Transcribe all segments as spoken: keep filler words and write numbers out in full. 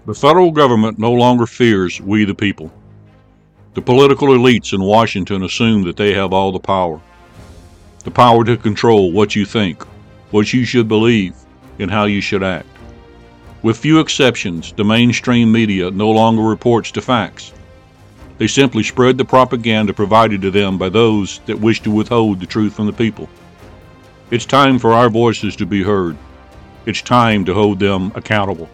The federal government no longer fears we the people. The political elites in Washington assume that they have all the power. The power to control what you think, what you should believe, and how you should act. With few exceptions, the mainstream media no longer reports the facts. They simply spread the propaganda provided to them by those that wish to withhold the truth from the people. It's time for our voices to be heard. It's time to hold them accountable.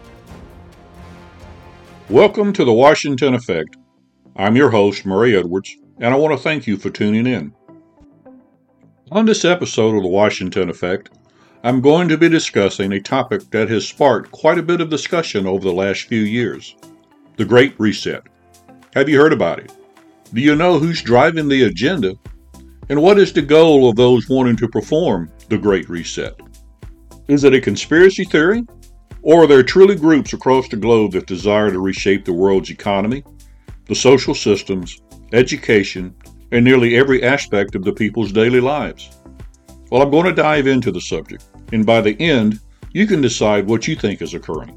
Welcome to the Washington Effect. I'm your host, Murray Edwards, and I want to thank you for tuning in. On this episode of the Washington Effect, I'm going to be discussing a topic that has sparked quite a bit of discussion over the last few years: the Great Reset. Have you heard about it? Do you know who's driving the agenda? And what is the goal of those wanting to perform the Great Reset? Is it a conspiracy theory? Or are there truly groups across the globe that desire to reshape the world's economy, the social systems, education, and nearly every aspect of the people's daily lives? Well, I'm going to dive into the subject, and by the end, you can decide what you think is occurring.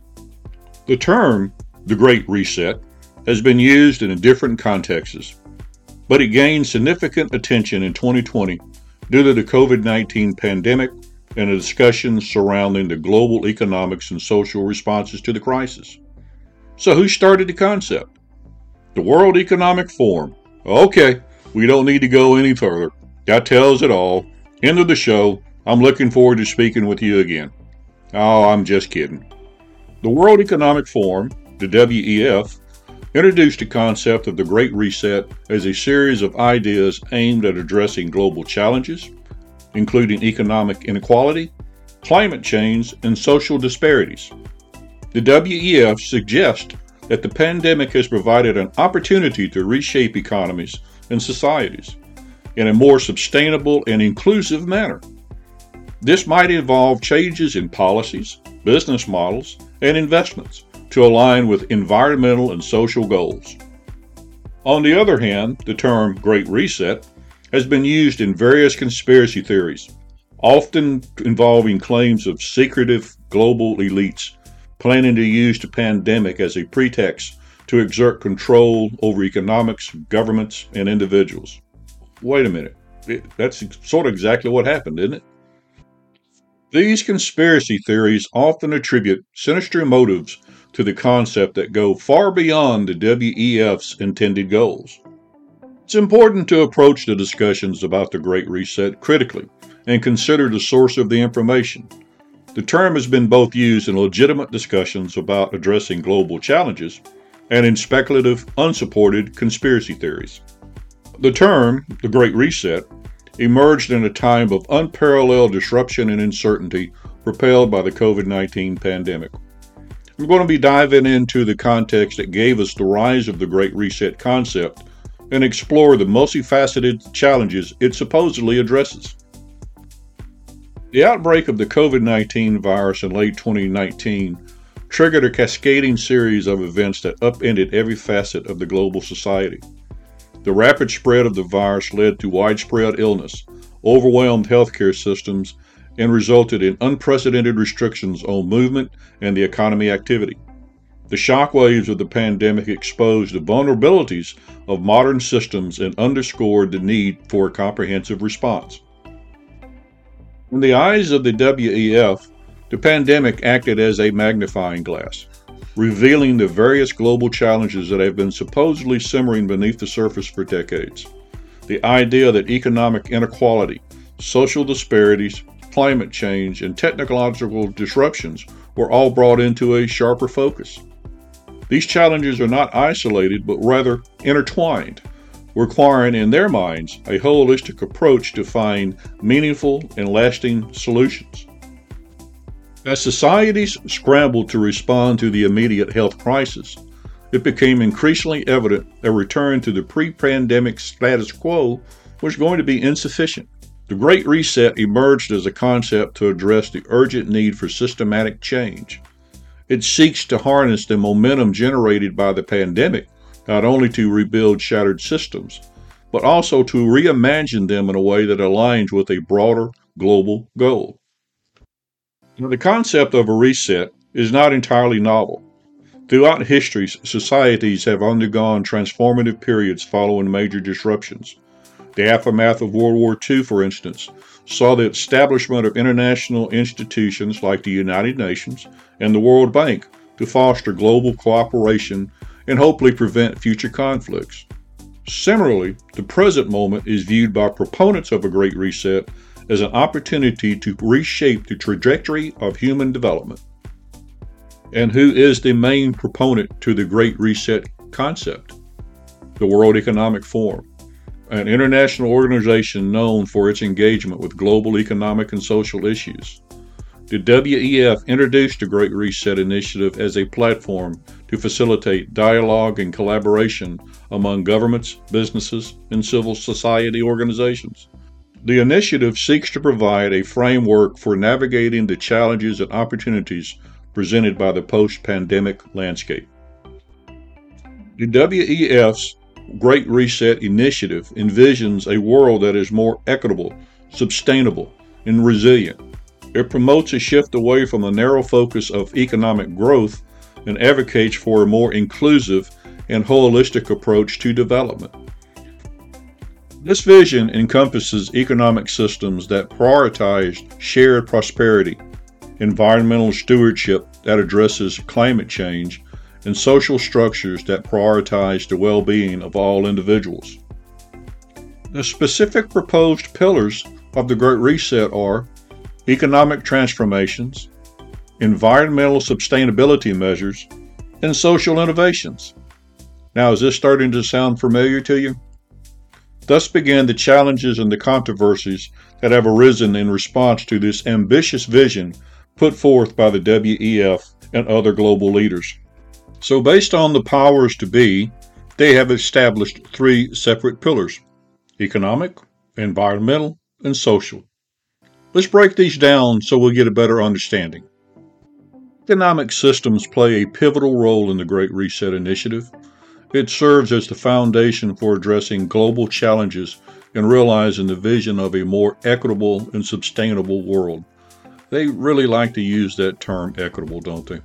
The term, the Great Reset, has been used in different contexts, but it gained significant attention in twenty twenty due to the COVID nineteen pandemic and the discussions surrounding the global economics and social responses to the crisis. So who started the concept? The World Economic Forum. Okay, we don't need to go any further. That tells it all. End of the show. I'm looking forward to speaking with you again. Oh, I'm just kidding. The World Economic Forum, the W E F, introduced the concept of the Great Reset as a series of ideas aimed at addressing global challenges, including economic inequality, climate change, and social disparities. The W E F suggests that the pandemic has provided an opportunity to reshape economies and societies in a more sustainable and inclusive manner. This might involve changes in policies, business models, and investments to align with environmental and social goals. On the other hand, the term Great Reset has been used in various conspiracy theories, often involving claims of secretive global elites planning to use the pandemic as a pretext to exert control over economics, governments, and individuals. Wait a minute, that's sort of exactly what happened, isn't it? These conspiracy theories often attribute sinister motives to the concept that go far beyond the W E F's intended goals. It's important to approach the discussions about the Great Reset critically and consider the source of the information. The term has been both used in legitimate discussions about addressing global challenges and in speculative, unsupported conspiracy theories. The term, the Great Reset, emerged in a time of unparalleled disruption and uncertainty propelled by the COVID nineteen pandemic. We're going to be diving into the context that gave us the rise of the Great Reset concept and explore the multifaceted challenges it supposedly addresses. The outbreak of the COVID nineteen virus in late twenty nineteen triggered a cascading series of events that upended every facet of the global society. The rapid spread of the virus led to widespread illness, overwhelmed healthcare systems, and resulted in unprecedented restrictions on movement and the economy activity. The shockwaves of the pandemic exposed the vulnerabilities of modern systems and underscored the need for a comprehensive response. In the eyes of the W E F, the pandemic acted as a magnifying glass, revealing the various global challenges that have been supposedly simmering beneath the surface for decades. The idea that economic inequality, social disparities, climate change, and technological disruptions were all brought into a sharper focus. These challenges are not isolated, but rather intertwined, requiring in their minds a holistic approach to find meaningful and lasting solutions. As societies scrambled to respond to the immediate health crisis, it became increasingly evident a return to the pre-pandemic status quo was going to be insufficient. The Great Reset emerged as a concept to address the urgent need for systematic change. It seeks to harness the momentum generated by the pandemic, not only to rebuild shattered systems, but also to reimagine them in a way that aligns with a broader global goal. Now, the concept of a reset is not entirely novel. Throughout history, societies have undergone transformative periods following major disruptions. The aftermath of World War Two, for instance, saw the establishment of international institutions like the United Nations and the World Bank to foster global cooperation and hopefully prevent future conflicts. Similarly, the present moment is viewed by proponents of a Great Reset as an opportunity to reshape the trajectory of human development. And who is the main proponent to the Great Reset concept? The World Economic Forum, an international organization known for its engagement with global economic and social issues. The W E F introduced the Great Reset Initiative as a platform to facilitate dialogue and collaboration among governments, businesses, and civil society organizations. The initiative seeks to provide a framework for navigating the challenges and opportunities presented by the post-pandemic landscape. The W E F's Great Reset Initiative envisions a world that is more equitable, sustainable, and resilient. It promotes a shift away from the narrow focus of economic growth and advocates for a more inclusive and holistic approach to development. This vision encompasses economic systems that prioritize shared prosperity, environmental stewardship that addresses climate change, and social structures that prioritize the well-being of all individuals. The specific proposed pillars of the Great Reset are economic transformations, environmental sustainability measures, and social innovations. Now, is this starting to sound familiar to you? Thus began the challenges and the controversies that have arisen in response to this ambitious vision put forth by the W E F and other global leaders. So based on the powers to be, they have established three separate pillars: economic, environmental, and social. Let's break these down so we'll get a better understanding. Economic systems play a pivotal role in the Great Reset Initiative. It serves as the foundation for addressing global challenges and realizing the vision of a more equitable and sustainable world. They really like to use that term equitable, don't they?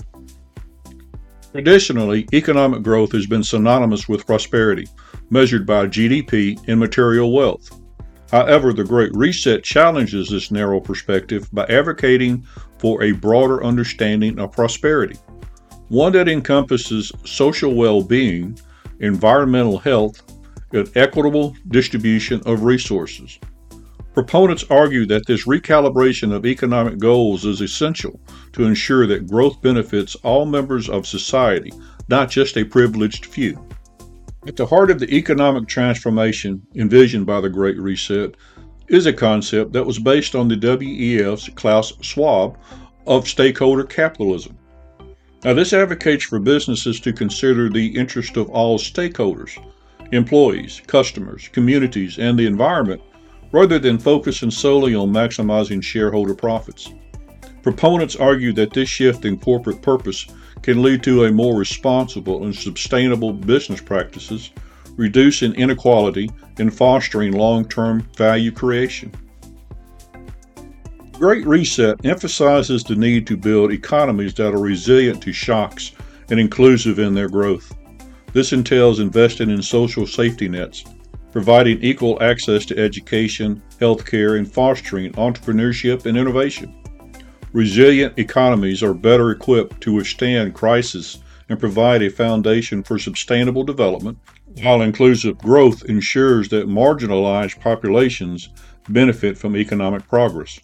Traditionally, economic growth has been synonymous with prosperity, measured by G D P and material wealth. However, the Great Reset challenges this narrow perspective by advocating for a broader understanding of prosperity, one that encompasses social well-being, environmental health, and equitable distribution of resources. Proponents argue that this recalibration of economic goals is essential to ensure that growth benefits all members of society, not just a privileged few. At the heart of the economic transformation envisioned by the Great Reset is a concept that was based on the W E F's Klaus Schwab of stakeholder capitalism. Now, this advocates for businesses to consider the interest of all stakeholders, employees, customers, communities, and the environment, rather than focusing solely on maximizing shareholder profits. Proponents argue that this shift in corporate purpose can lead to a more responsible and sustainable business practices, reducing inequality and fostering long-term value creation. The Great Reset emphasizes the need to build economies that are resilient to shocks and inclusive in their growth. This entails investing in social safety nets, providing equal access to education, healthcare, and fostering entrepreneurship and innovation. Resilient economies are better equipped to withstand crisis and provide a foundation for sustainable development, while inclusive growth ensures that marginalized populations benefit from economic progress.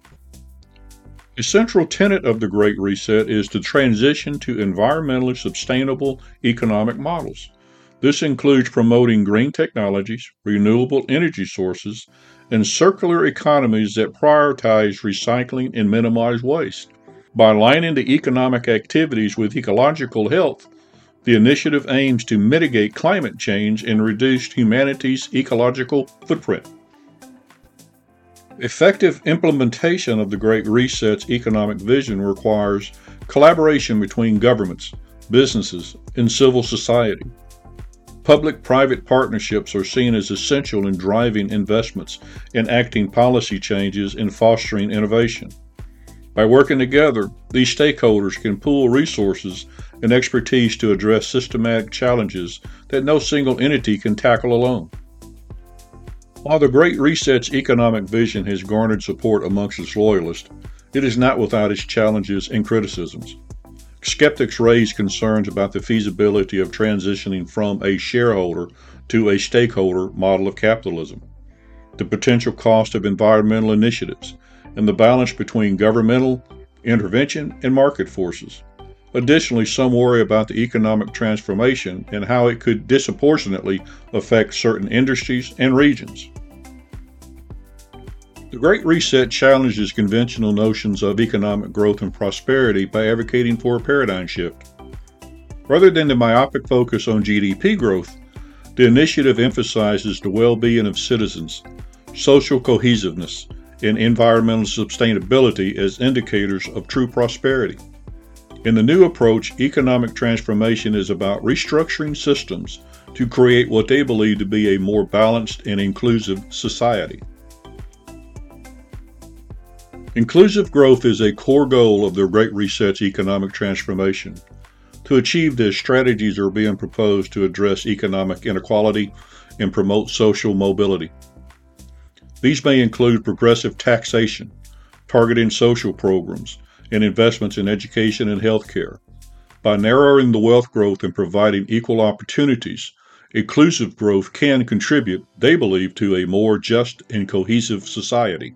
A central tenet of the Great Reset is to transition to environmentally sustainable economic models. This includes promoting green technologies, renewable energy sources, and circular economies that prioritize recycling and minimize waste. By aligning the economic activities with ecological health, the initiative aims to mitigate climate change and reduce humanity's ecological footprint. Effective implementation of the Great Reset's economic vision requires collaboration between governments, businesses, and civil society. Public-private partnerships are seen as essential in driving investments, enacting policy changes, and fostering innovation. By working together, these stakeholders can pool resources and expertise to address systematic challenges that no single entity can tackle alone. While the Great Reset's economic vision has garnered support amongst its loyalists, it is not without its challenges and criticisms. Skeptics raise concerns about the feasibility of transitioning from a shareholder to a stakeholder model of capitalism, the potential cost of environmental initiatives, and the balance between governmental intervention and market forces. Additionally, some worry about the economic transformation and how it could disproportionately affect certain industries and regions. The Great Reset challenges conventional notions of economic growth and prosperity by advocating for a paradigm shift. Rather than the myopic focus on G D P growth, the initiative emphasizes the well-being of citizens, social cohesiveness, and environmental sustainability as indicators of true prosperity. In the new approach, economic transformation is about restructuring systems to create what they believe to be a more balanced and inclusive society. Inclusive growth is a core goal of the Great Reset's economic transformation. To achieve this, strategies are being proposed to address economic inequality and promote social mobility. These may include progressive taxation, targeting social programs, and investments in education and healthcare. By narrowing the wealth growth and providing equal opportunities, inclusive growth can contribute, they believe, to a more just and cohesive society.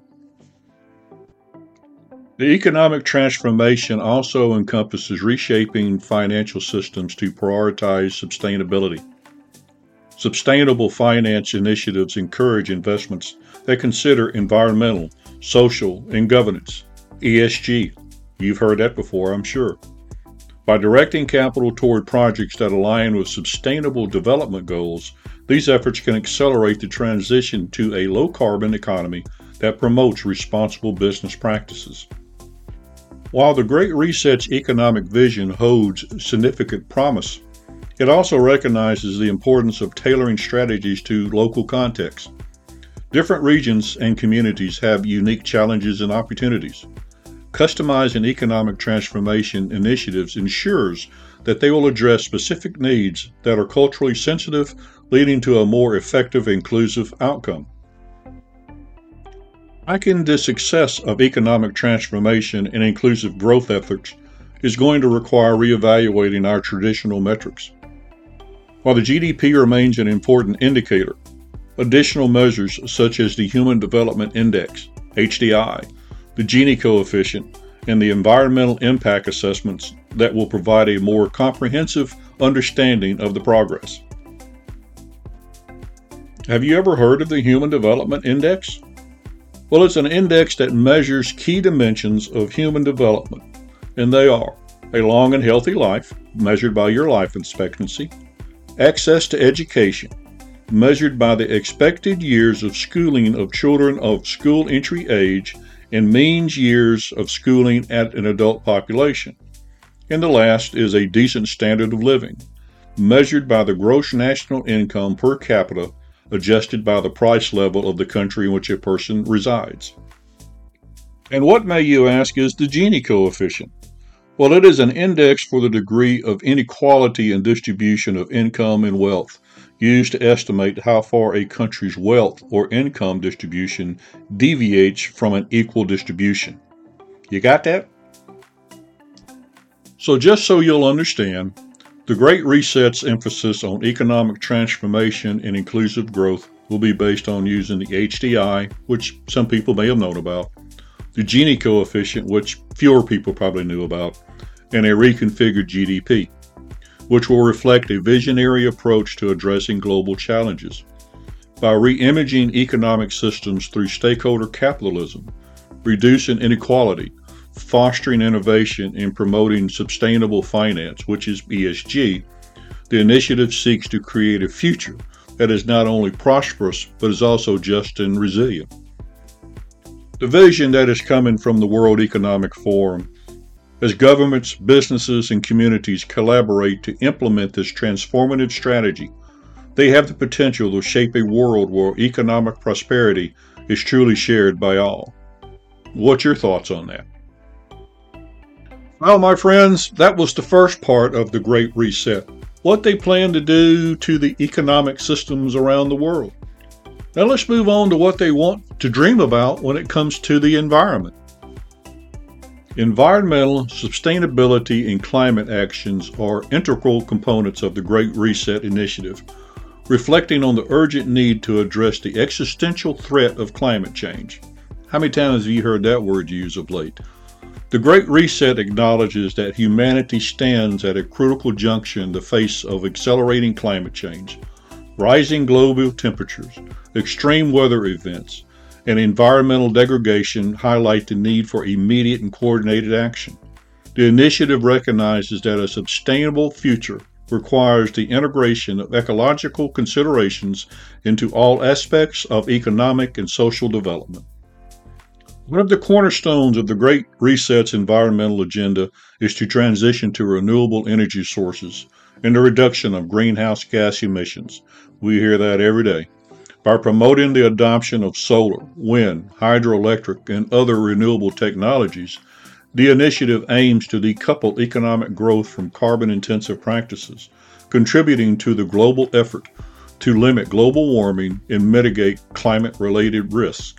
The economic transformation also encompasses reshaping financial systems to prioritize sustainability. Sustainable finance initiatives encourage investments that consider environmental, social, and governance, E S G. You've heard that before, I'm sure. By directing capital toward projects that align with sustainable development goals, these efforts can accelerate the transition to a low-carbon economy that promotes responsible business practices. While the Great Reset's economic vision holds significant promise, it also recognizes the importance of tailoring strategies to local contexts. Different regions and communities have unique challenges and opportunities. Customizing economic transformation initiatives ensures that they will address specific needs that are culturally sensitive, leading to a more effective, inclusive outcome. Tracking the success of economic transformation and inclusive growth efforts is going to require reevaluating our traditional metrics. While the G D P remains an important indicator, additional measures such as the Human Development Index, H D I, the Gini coefficient, and the environmental impact assessments that will provide a more comprehensive understanding of the progress. Have you ever heard of the Human Development Index? Well, it's an index that measures key dimensions of human development, and they are a long and healthy life, measured by your life expectancy, access to education, measured by the expected years of schooling of children of school entry age and means years of schooling at an adult population. And the last is a decent standard of living, measured by the gross national income per capita adjusted by the price level of the country in which a person resides. And what, may you ask, is the Gini coefficient? Well, it is an index for the degree of inequality in distribution of income and wealth, used to estimate how far a country's wealth or income distribution deviates from an equal distribution. You got that? So just so you'll understand, the Great Reset's emphasis on economic transformation and inclusive growth will be based on using the H D I, which some people may have known about, the Gini coefficient, which fewer people probably knew about, and a reconfigured G D P, which will reflect a visionary approach to addressing global challenges. By re-imaging economic systems through stakeholder capitalism, reducing inequality, fostering innovation, and promoting sustainable finance, which is E S G, the initiative seeks to create a future that is not only prosperous, but is also just and resilient. The vision that is coming from the World Economic Forum, as governments, businesses, and communities collaborate to implement this transformative strategy, they have the potential to shape a world where economic prosperity is truly shared by all. What's your thoughts on that? Well, my friends, that was the first part of the Great Reset. What they plan to do to the economic systems around the world. Now let's move on to what they want to dream about when it comes to the environment. Environmental, sustainability, and climate actions are integral components of the Great Reset initiative, reflecting on the urgent need to address the existential threat of climate change. How many times have you heard that word used of late? The Great Reset acknowledges that humanity stands at a critical juncture in the face of accelerating climate change. Rising global temperatures, extreme weather events, and environmental degradation highlight the need for immediate and coordinated action. The initiative recognizes that a sustainable future requires the integration of ecological considerations into all aspects of economic and social development. One of the cornerstones of the Great Reset's environmental agenda is to transition to renewable energy sources and the reduction of greenhouse gas emissions. We hear that every day. By promoting the adoption of solar, wind, hydroelectric, and other renewable technologies, the initiative aims to decouple economic growth from carbon-intensive practices, contributing to the global effort to limit global warming and mitigate climate-related risks.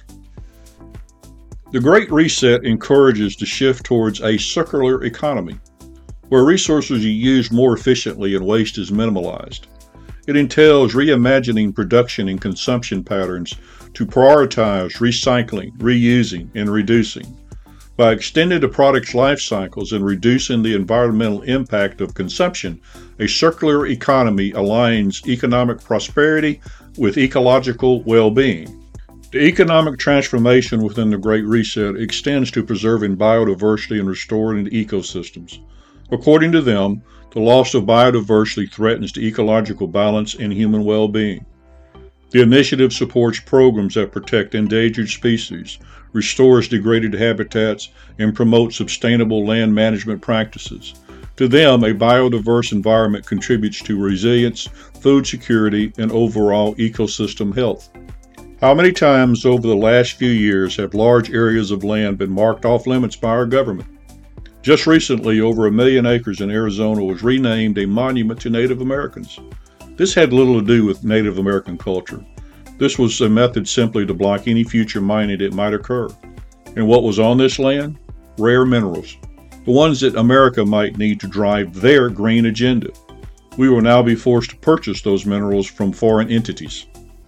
The Great Reset encourages the shift towards a circular economy, where resources are used more efficiently and waste is minimalized. It entails reimagining production and consumption patterns to prioritize recycling, reusing, and reducing. By extending the product's life cycles and reducing the environmental impact of consumption, a circular economy aligns economic prosperity with ecological well-being. The economic transformation within the Great Reset extends to preserving biodiversity and restoring the ecosystems. According to them, the loss of biodiversity threatens the ecological balance and human well-being. The initiative supports programs that protect endangered species, restores degraded habitats, and promotes sustainable land management practices. To them, a biodiverse environment contributes to resilience, food security, and overall ecosystem health. How many times over the last few years have large areas of land been marked off limits by our government? Just recently, over a million acres in Arizona was renamed a monument to Native Americans. This had little to do with Native American culture. This was a method simply to block any future mining that might occur. And what was on this land? Rare minerals, the ones that America might need to drive their green agenda. We will now be forced to purchase those minerals from foreign entities.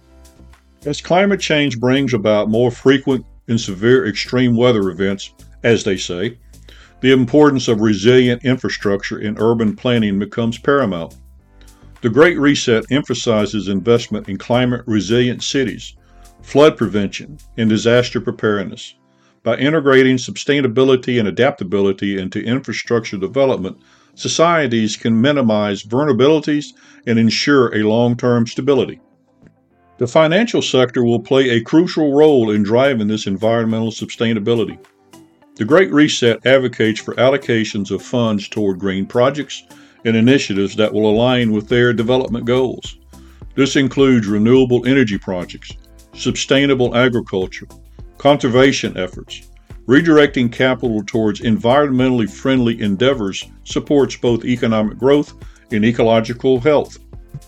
As climate change brings about more frequent and severe extreme weather events, as they say, the importance of resilient infrastructure in urban planning becomes paramount. The Great Reset emphasizes investment in climate-resilient cities, flood prevention, and disaster preparedness. By integrating sustainability and adaptability into infrastructure development, societies can minimize vulnerabilities and ensure a long-term stability. The financial sector will play a crucial role in driving this environmental sustainability. The Great Reset advocates for allocations of funds toward green projects and initiatives that will align with their development goals. This includes renewable energy projects, sustainable agriculture, conservation efforts. Redirecting capital towards environmentally friendly endeavors supports both economic growth and ecological health.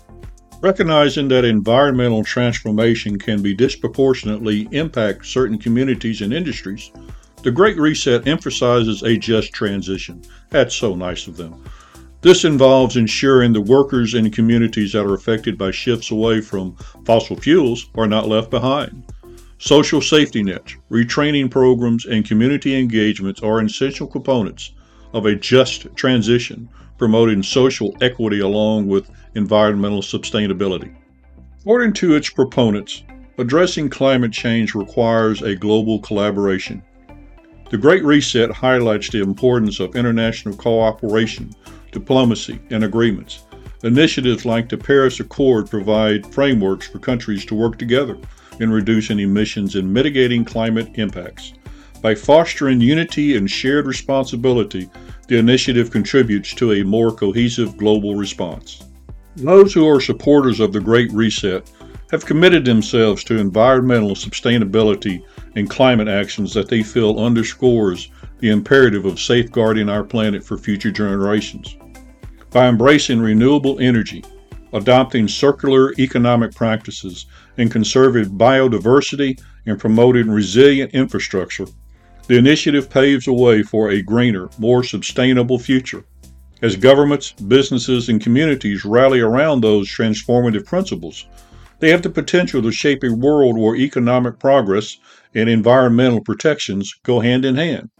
Recognizing that environmental transformation can be disproportionately impact certain communities and industries, the Great Reset emphasizes a just transition. That's so nice of them. This involves ensuring the workers and communities that are affected by shifts away from fossil fuels are not left behind. Social safety nets, retraining programs, and community engagements are essential components of a just transition, promoting social equity along with environmental sustainability. According to its proponents, addressing climate change requires a global collaboration. The Great Reset highlights the importance of international cooperation, diplomacy, and agreements. Initiatives like the Paris Accord provide frameworks for countries to work together in reducing emissions and mitigating climate impacts. By fostering unity and shared responsibility, the initiative contributes to a more cohesive global response. Those who are supporters of the Great Reset have committed themselves to environmental sustainability and climate actions that they feel underscores the imperative of safeguarding our planet for future generations. By embracing renewable energy, adopting circular economic practices, and conserving biodiversity and promoting resilient infrastructure, the initiative paves the way for a greener, more sustainable future. As governments, businesses, and communities rally around those transformative principles, they have the potential to shape a world where economic progress and environmental protections go hand in hand.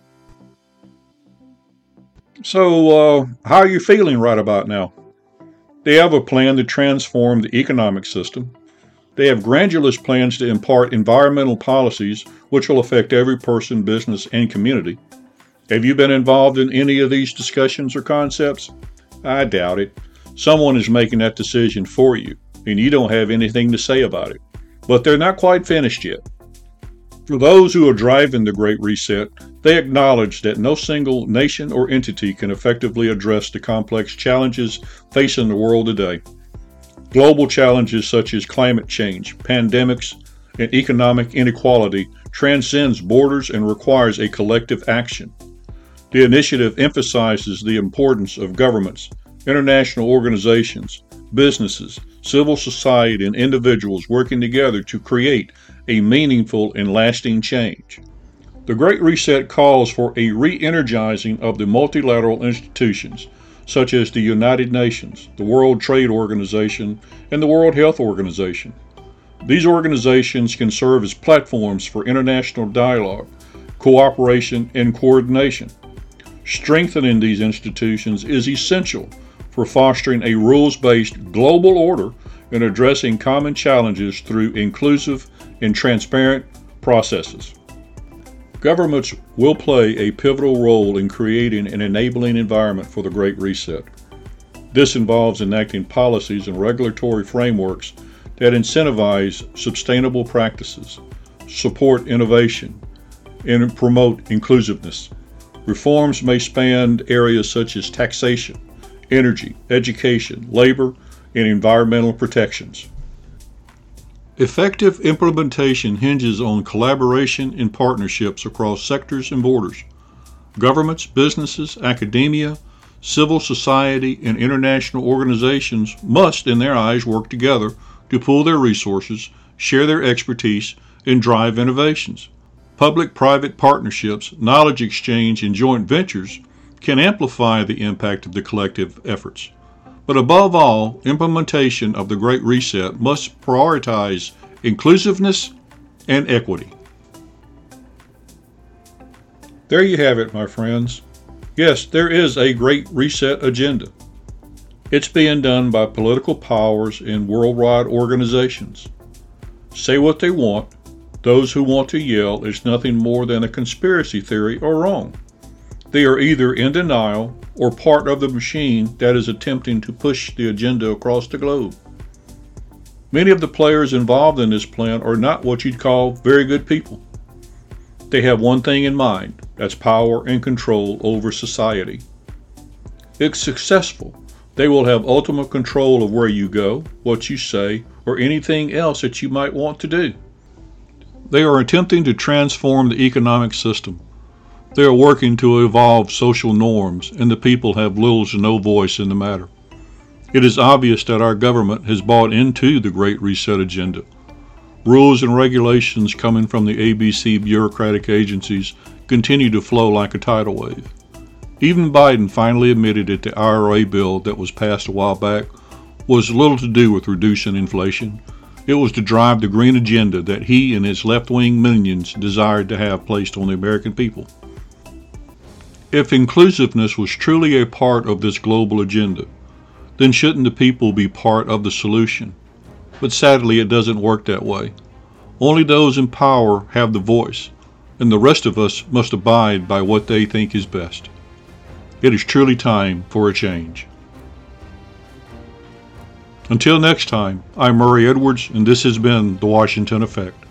So, uh, how are you feeling right about now? They have a plan to transform the economic system. They have grandiose plans to impart environmental policies which will affect every person, business, and community. Have you been involved in any of these discussions or concepts? I doubt it. Someone is making that decision for you, and you don't have anything to say about it. But they're not quite finished yet. For those who are driving the Great Reset, they acknowledge that no single nation or entity can effectively address the complex challenges facing the world today. Global challenges such as climate change, pandemics, and economic inequality transcends borders and requires a collective action. The initiative emphasizes the importance of governments, international organizations, businesses, civil society, and individuals working together to create a meaningful and lasting change. The Great Reset calls for a re-energizing of the multilateral institutions, such as the United Nations, the World Trade Organization, and the World Health Organization. These organizations can serve as platforms for international dialogue, cooperation, and coordination. Strengthening these institutions is essential for fostering a rules-based global order and addressing common challenges through inclusive and transparent processes. Governments will play a pivotal role in creating an enabling environment for the Great Reset. This involves enacting policies and regulatory frameworks that incentivize sustainable practices, support innovation, and promote inclusiveness. Reforms may span areas such as taxation, energy, education, labor, and environmental protections. Effective implementation hinges on collaboration and partnerships across sectors and borders. Governments, businesses, academia, civil society, and international organizations must, in their eyes, work together to pool their resources, share their expertise, and drive innovations. Public-private partnerships, knowledge exchange, and joint ventures can amplify the impact of the collective efforts. But above all, implementation of the Great Reset must prioritize inclusiveness and equity. There you have it, my friends. Yes, there is a Great Reset agenda. It's being done by political powers and worldwide organizations. Say what they want. Those who want to yell it's nothing more than a conspiracy theory are wrong. They are either in denial or part of the machine that is attempting to push the agenda across the globe. Many of the players involved in this plan are not what you'd call very good people. They have one thing in mind, that's power and control over society. If successful, they will have ultimate control of where you go, what you say, or anything else that you might want to do. They are attempting to transform the economic system. They are working to evolve social norms, and the people have little to no voice in the matter. It is obvious that our government has bought into the Great Reset agenda. Rules and regulations coming from the A B C bureaucratic agencies continue to flow like a tidal wave. Even Biden finally admitted that the I R A bill that was passed a while back was little to do with reducing inflation. It was to drive the green agenda that he and his left-wing minions desired to have placed on the American people. If inclusiveness was truly a part of this global agenda, then shouldn't the people be part of the solution? But sadly, it doesn't work that way. Only those in power have the voice, and the rest of us must abide by what they think is best. It is truly time for a change. Until next time, I'm Murray Edwards, and this has been The Washington Effect.